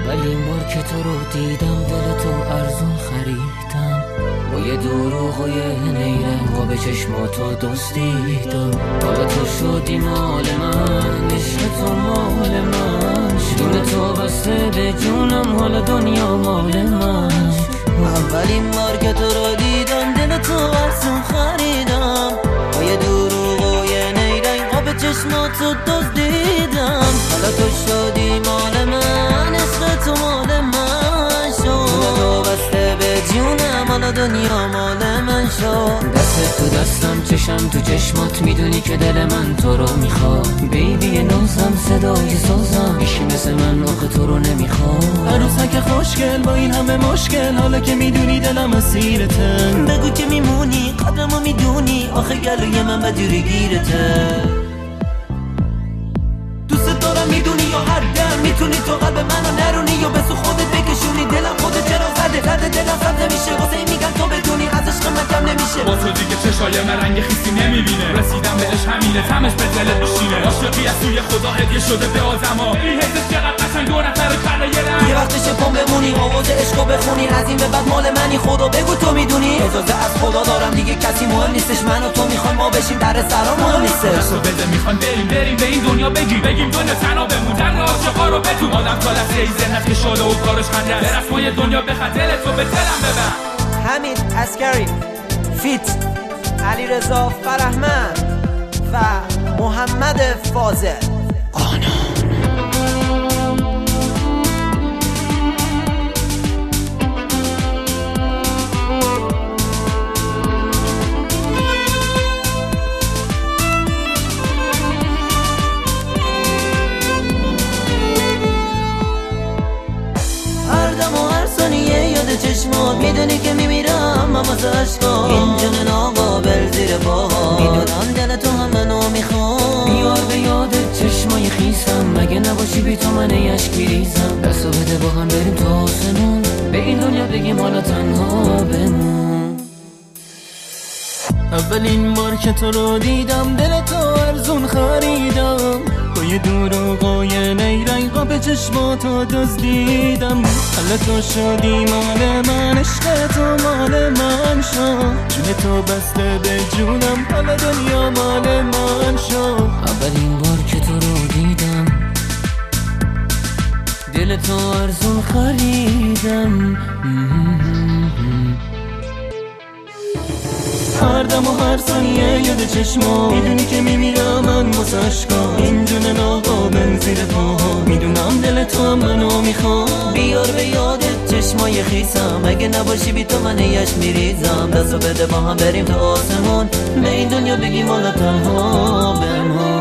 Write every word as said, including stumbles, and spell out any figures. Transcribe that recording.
اولین بار که تو رو دیدم دل تو ارزون خریدم، با یه دروغ و یه نیرنگ و به چشماتو دزدیدم. حالا تو شدی مال من، عشق تو مال من، جون تو بسته به جونم، حالا دنیا مال من. اولین بار که تو رو دیدم دل تو ارزون خریدم، با یه دروغ و یه نیرنگ و به چشماتو دزدیدم. حالا تو شدی مال من، عشق تو مال من شد، تو بسته به جونم، حالا دنیا مال من شد. دست تو دستم، چشم تو چشمات، میدونی که دل من تو رو میخواد. بیبی نازم، صدای سازم، میشی مثل من آخه تو رو نمیخواد. عروسک خوشگل با این همه مشکل، حالا که میدونی دلم اسیرته. بگو که میمونی، قدرمو میدونی، آخه گلوی من بدجوری گیرته. دوست دارم میدونی یا هر دم میتونی تو قلب منو نرونی یا به سو خودت بکشونی. دلم خودت چرا زده زده دلم سرد نمیشه، واسه این میگن تو بدونی از عشق من کم نمیشه. با تو دیگه چشای من رنگ خیسی نمیبینه، رسیدم بهش همینه، تمش به دلت میشینه. عاشقی از سوی خدا هدیه شده به آدما، این حسش چقدر قشنگ دو نفر کرده یه رنگ. یه وقتشه پام بمونی، آواز عشقو بخونی، از این به بعد مال منی، خدا بگو تو میدونی. اجازه از خدا دارم دیگه کسی مهم نیستش، من و تو میخوایم ما بشیم در سرا مهم نیستش. دستو بده میخوان بریم بریم به این دنیا بگیم بگیم دنیا تنها بمون، در عاشقا رو بتون. آدم تا لحظه ای ذهنت که شاده و کارش خنده، به رسمای دنیا به خاطر تو به دلم ببن. حمید عسکری فیت علیرضا فرهمند و محمد فاضل. چشمات میدونی که میمیرم من واسه عشقا، این جنون ناقابل زیر پاها، میدونم دل تو هم منو میخواد. بیار به یادت چشمای خیسم، مگه نباشی بی تو من عشق میریزم. دستو بده با هم بریم تا آسمون، به این دنیا بگیم حالا تنها بمون. اولین بار که تو رو دیدم دل تو ارزون خریدم، با یه دروغ و یه نیرنگا به چشماتو دزدیدم. حالا تو شدی مال من، عشق تو مال من شد، جون تو بسته به جونم، حالا دنیا مال من شد. اولین بار که تو رو دیدم دل تو ارزون خریدم. هر دم و هر ثانیه یاد چشما، میدونی که میمیرم من واسه عشقا، این جون ناقابل زیر پاها، میدونم دل تو منو میخواد. بیار به یادت چشمای خیسم، اگه نباشی بی تو من یش میریزم. دستو بده با هم بریم تا آسمون، به این دنیا بگیم حالا تنها بمون.